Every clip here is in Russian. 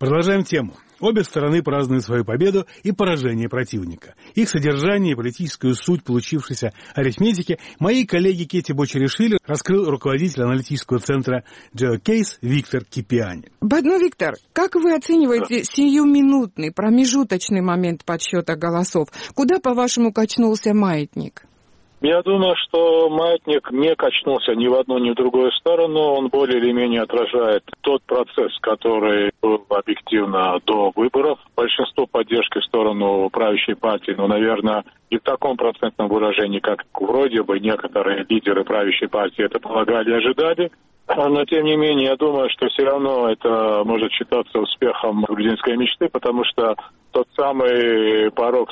Продолжаем тему. Обе стороны празднуют свою победу и поражение противника. Их содержание и политическую суть получившейся арифметики моей коллеге Кети Бочаришвили раскрыл руководитель аналитического центра GeoCase Виктор Кипиани. Виктор, как вы оцениваете сиюминутный промежуточный момент подсчета голосов? Куда, по-вашему, качнулся маятник? Я думаю, что маятник не качнулся ни в одну, ни в другую сторону. Он более или менее отражает тот процесс, который был объективно до выборов. Большинство поддержки в сторону правящей партии, наверное, не в таком процентном выражении, как вроде бы некоторые лидеры правящей партии это полагали и ожидали. Но, тем не менее, я думаю, что все равно это может считаться успехом грузинской мечты, потому что тот самый порог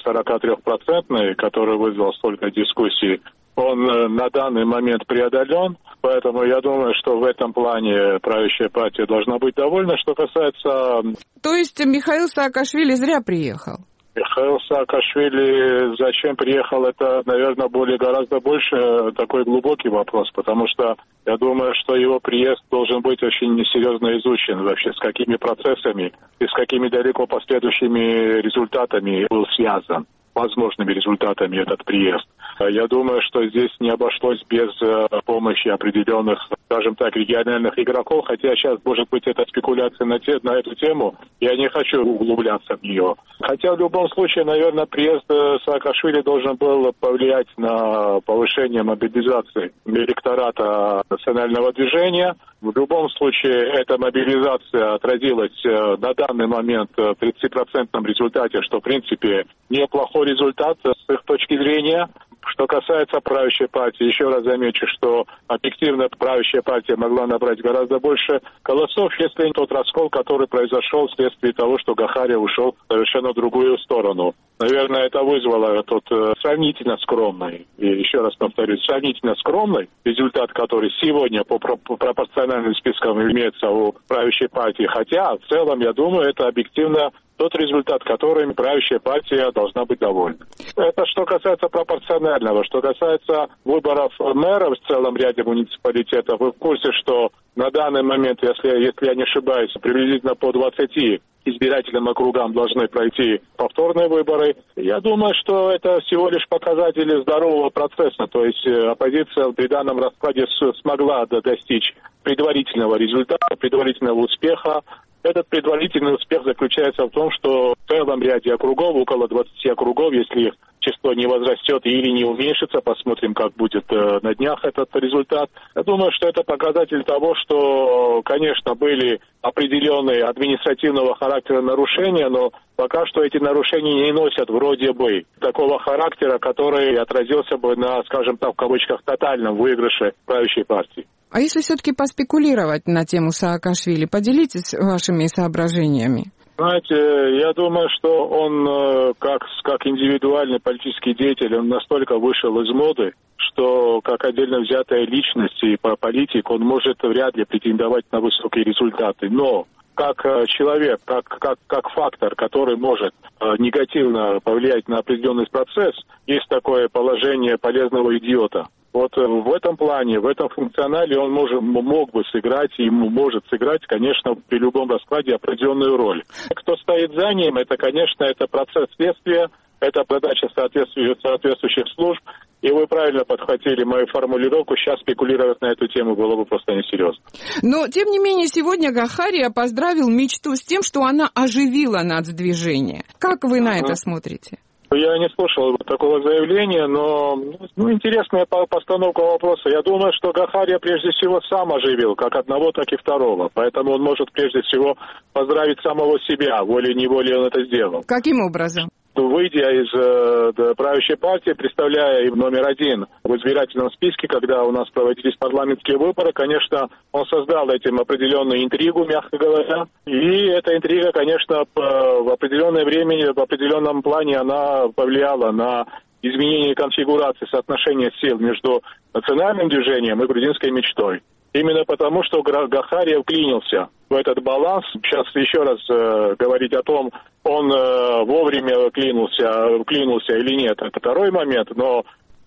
43%, который вызвал столько дискуссий, он на данный момент преодолен. Поэтому я думаю, что в этом плане правящая партия должна быть довольна. Что касается... То есть Михаил Саакашвили зря приехал? Михаил Саакашвили зачем приехал, это, наверное, гораздо больше такой глубокий вопрос, потому что я думаю, что его приезд должен быть очень серьезно изучен вообще, с какими процессами и с какими далеко последующими результатами был связан, возможными результатами этот приезд. Я думаю, что здесь не обошлось без помощи определенных, скажем так, региональных игроков, хотя сейчас, может быть, это спекуляция на эту тему, я не хочу углубляться в нее. Хотя в любом случае, наверное, приезд Саакашвили должен был повлиять на повышение мобилизации электората национального движения. В любом случае, эта мобилизация отразилась на данный момент в 30% результате, что, в принципе, неплохой результат с их точки зрения. Что касается правящей партии, еще раз замечу, что объективно правящая партия могла набрать гораздо больше голосов, если не тот раскол, который произошел вследствие того, что Гахария ушел в совершенно другую сторону. Наверное, это вызвало тот сравнительно скромный, и еще раз повторюсь, сравнительно скромный результат, который сегодня по пропорциональным спискам имеется у правящей партии. Хотя, в целом, я думаю, это объективно тот результат, которым правящая партия должна быть довольна. Это что касается пропорционального. Что касается выборов мэра в целом ряде муниципалитетов, вы в курсе, что на данный момент, если я не ошибаюсь, приблизительно по 20 избирательным округам должны пройти повторные выборы. Я думаю, что это всего лишь показатели здорового процесса. То есть оппозиция при данном раскладе смогла достичь предварительного результата, предварительного успеха. Этот предварительный успех заключается в том, что в целом ряде округов, около 20 округов, если их число не возрастет или не уменьшится, посмотрим, как будет на днях этот результат. Я думаю, что это показатель того, что, конечно, были определенные административного характера нарушения, но пока что эти нарушения не носят вроде бы такого характера, который отразился бы на, скажем так, в кавычках, тотальном выигрыше правящей партии. А если все-таки поспекулировать на тему Саакашвили, поделитесь вашими соображениями. Знаете, я думаю, что он, как индивидуальный политический деятель, он настолько вышел из моды, что как отдельно взятая личность и политик, он может вряд ли претендовать на высокие результаты. Но как человек, как фактор, который может негативно повлиять на определенный процесс, есть такое положение полезного идиота. Вот в этом плане, в этом функционале он мог бы сыграть и может сыграть, конечно, при любом раскладе определенную роль. Кто стоит за ним, это, конечно, это процесс следствия, это задача соответствующих служб. И вы правильно подхватили мою формулировку, сейчас спекулировать на эту тему было бы просто несерьезно. Но, тем не менее, сегодня Гахария поздравил мечту с тем, что она оживила нацдвижение. Как вы на это смотрите? Я не слышал такого заявления, но интересная постановка вопроса. Я думаю, что Гахария прежде всего сам оживил, как одного, так и второго. Поэтому он может прежде всего поздравить самого себя, волей-неволей он это сделал. Каким образом? Выйдя из правящей партии, представляя им номер один в избирательном списке, когда у нас проводились парламентские выборы, конечно, он создал этим определенную интригу, мягко говоря. И эта интрига, конечно, в определенное время, в определенном плане она повлияла на изменение конфигурации соотношения сил между национальным движением и грузинской мечтой. Именно потому, что Гахария вклинился в этот баланс. Сейчас еще раз говорить о том, он вовремя вклинился или нет, это второй момент, но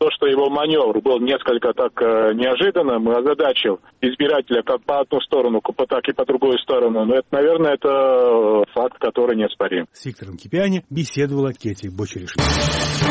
то, что его маневр был несколько так неожиданным, озадачил избирателя как по одну сторону, так и по другую сторону, но это, наверное, это факт, который неоспорим. С Виктором Кипиани беседовала Кети Бочеришвили.